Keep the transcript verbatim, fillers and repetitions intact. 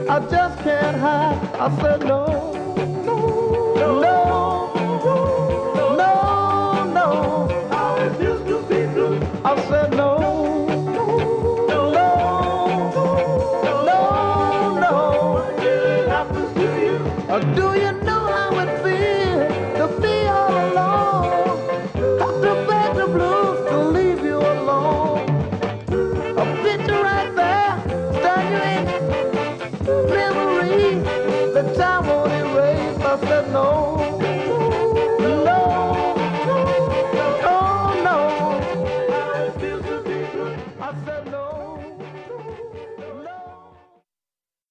I just can't hide. I said no, no, no, no, no. I refuse to be blue. I said no, no, no, no. It happens to you. Or do you know how it feels to be all alone? Have to beg the blues to leave you alone. A picture right there, stand you in memory. The time won't erase. I said no, no, oh no. I refuse to be blue. I said no.